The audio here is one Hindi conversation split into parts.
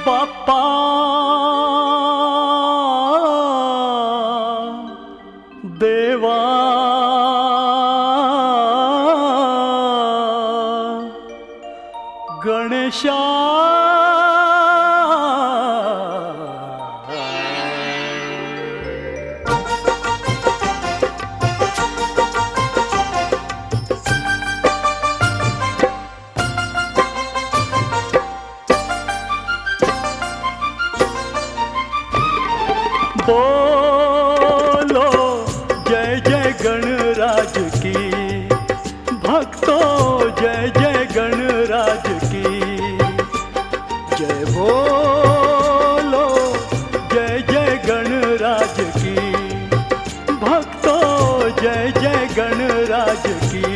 बाप्पा देवा गणेशा बोलो जय जय गणराज की, भक्तों जय जय गणराज की जय। बोलो जय जय गणराज की, भक्तों जय जय गणराज की।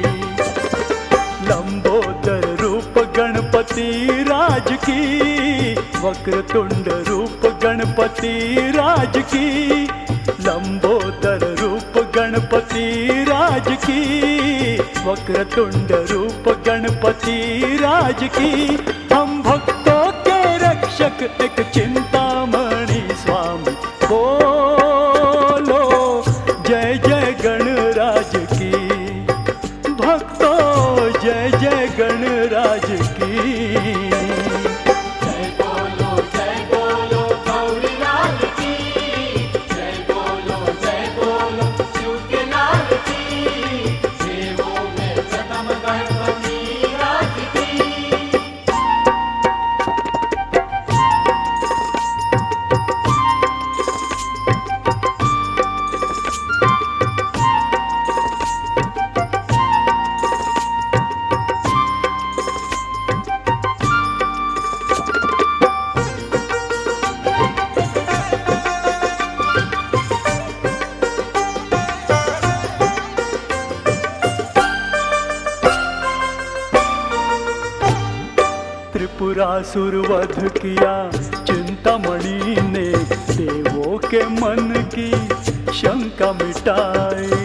लंबोदर रूप गणपति राज की, वक्रतुंड रूप गणपति राज की। लंबोदर रूप गणपति राज की, वक्रतुंड रूप गणपति राज की। हम भक्तों के रक्षक एक चिंतामणि स्वामी। बोलो जय जय गणराज की, भक्तों जय जय गणराज की। त्रिपुरासुर वध किया चिंतामणि ने, देवों के मन की शंका मिटाई।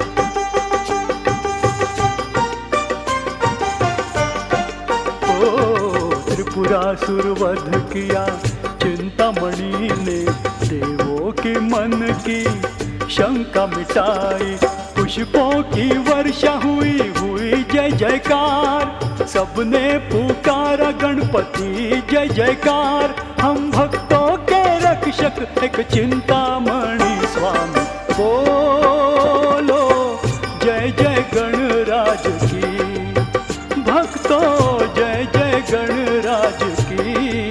ओ त्रिपुरासुर वध किया चिंतामणि ने, देवों के मन की शंका मिटाई। पुष्पों की वर्षा हुई हुई जय जयकार, सबने पुकारा गणपति जय जयकार। हम भक्तों के रक्षक एक चिंतामणि स्वामी। बोलो जय जय गणराज की, भक्तों जय जय गणराज की।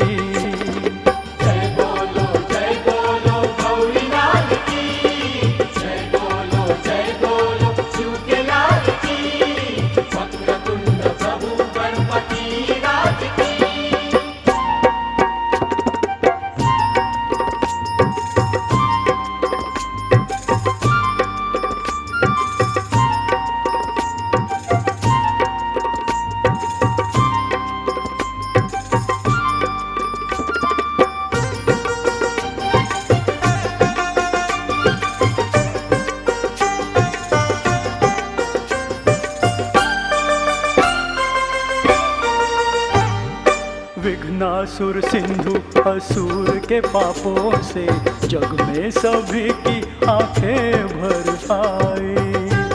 विघ्नासुर सिंधु असुर के पापों से, जग में सभी की आंखें भर आई।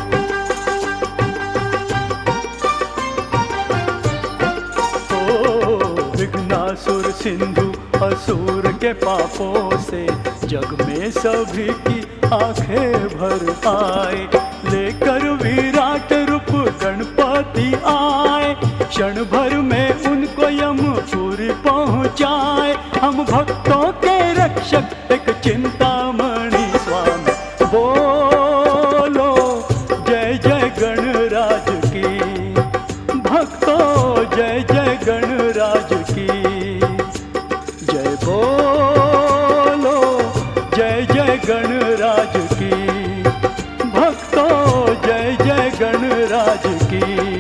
ओ विघ्नासुर सिंधु असुर के पापों से, जग में सभी की आंखें भर आई। लेकर विराट रूप गणपति आए, क्षण भर में उनको यमपुरी पहुँचाए। हम भक्तों के रक्षक एक चिंतामणि स्वामी। बोलो जय जय गणराज की, भक्तों जय जय गणराज की जय। बोलो जय जय गणराज की, भक्तों जय जय गणराज की।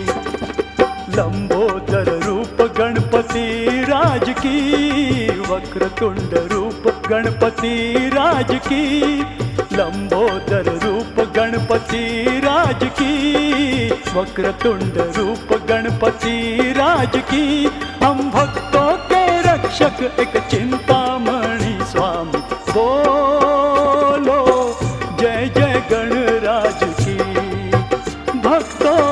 लंबोदर रूप गणपति राज की, वक्रतुंड रूप गणपति राज की। लंबोदर रूप गणपति राज की, वक्रतुंड रूप गणपति राज की। हम भक्तों के रक्षक एक चिंतामणि स्वामी। बोलो जय जय गणराज की। भक्तों